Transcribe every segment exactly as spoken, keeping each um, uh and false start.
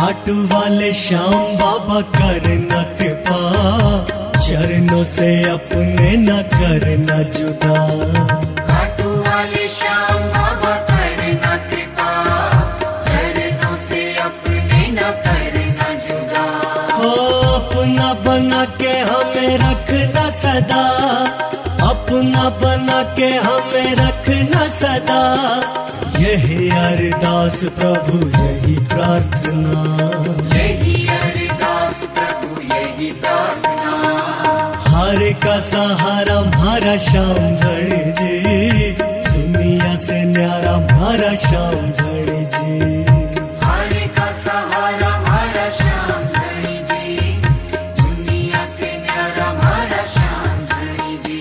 खाटू वाले श्याम बाबा करना कृपा, चरणों से अपने न करना जुदा। खाटू वाले श्याम बाबा करना कृपा, चरणों से अपने न करना जुदा। हो अपना बना के हमें रखना सदा, अपना बना के हमें रखना सदा। यही अरदास प्रभु यही प्रार्थना, यही अरदास प्रभु यही प्रार्थना। हर का सहारा हमारा श्याम धड़ी जी, दुनिया से न्यारा हमारा श्याम धड़ी जी। हर का सहारा हमारा श्याम धड़ी जी, दुनिया से न्यारा हमारा श्याम धड़ी जी।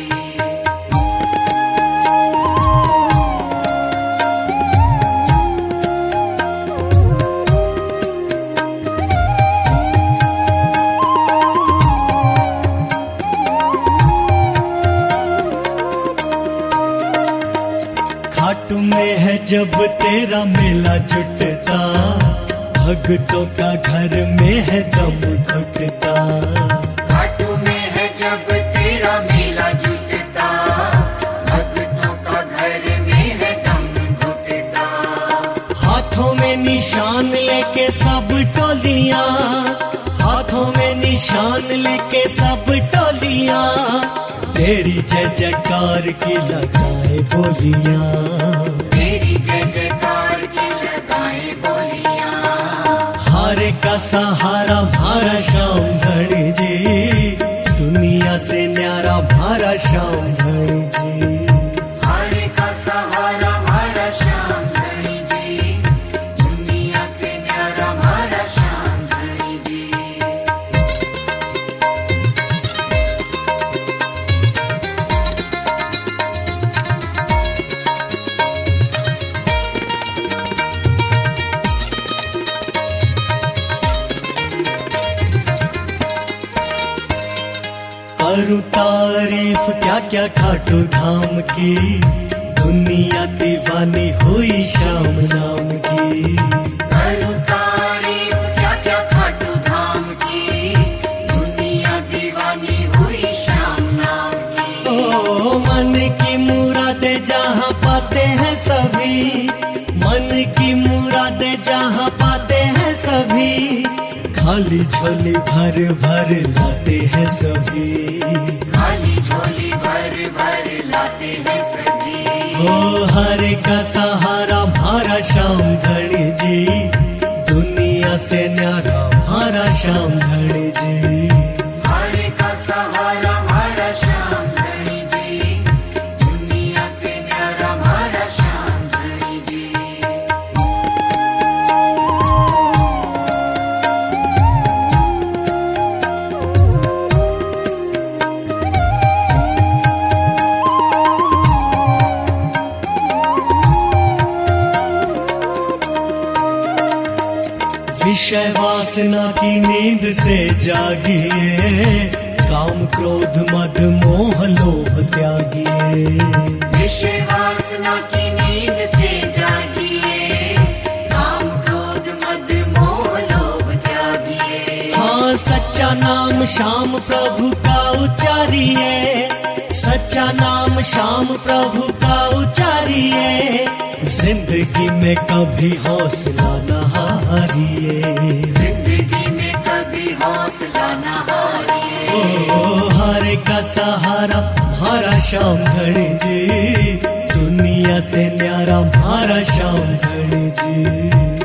खाटू में है जब तेरा मेला जुटता, भक्तों का घर में है दम घुटता। खाटू में है जब तेरा मेला जुटता, भक्तों का घर में है दम घुटता। हाथों में निशान लेके सब टोलियां, हाथों में निशान लेके सब टोलियां, तेरी जय जयकार की लगाए बोलियां, तेरी जय जयकार की लगाए बोलियां। हर का सहारा हमारा श्याम धड़ी जी, दुनिया से न्यारा हमारा श्याम धड़ी जी। हर का सहारा हमारा श्याम धड़ी जी, दुनिया से न्यारा हमारा श्याम धड़ी जी। करूं तारीफ क्या क्या खाटू धाम की, दुनिया दीवानी हुई श्याम नाम की। करूं तारीफ क्या क्या खाटू धाम की, दुनिया दीवानी हुई श्याम नाम की। ओ मन की मुरादे जहाँ पाते हैं सभी, मन की मुरादे जहाँ पाते हैं सभी, खाली झोली भर भर लाते हैं सभी, खाली झोली भर भर लाते हैं सभी। हो हर का सहारा हमारा श्याम धड़ी जी, दुनिया से न्यारा हमारा श्याम धड़ी जी। हर का सहारा हमारा श्याम धड़ी जी, दुनिया से न्यारा हमारा श्याम धड़ी जी। विषय वासना की नींद से जागिए, काम क्रोध मद मोह लोभ त्यागिए। विषय वासना की नींद से जागिए, काम क्रोध मद मोह लोभ त्यागिए। हाँ सच्चा नाम श्याम प्रभु का उच्चारिए, सच्चा नाम श्याम प्रभु का उच्चारिए। जिंदगी में कभी हौसला न हारिए, जिंदगी में कभी हौसला न हारिए। ओ हर का सहारा हमारा श्याम धड़ी जी, दुनिया से न्यारा हमारा श्याम धड़ी जी।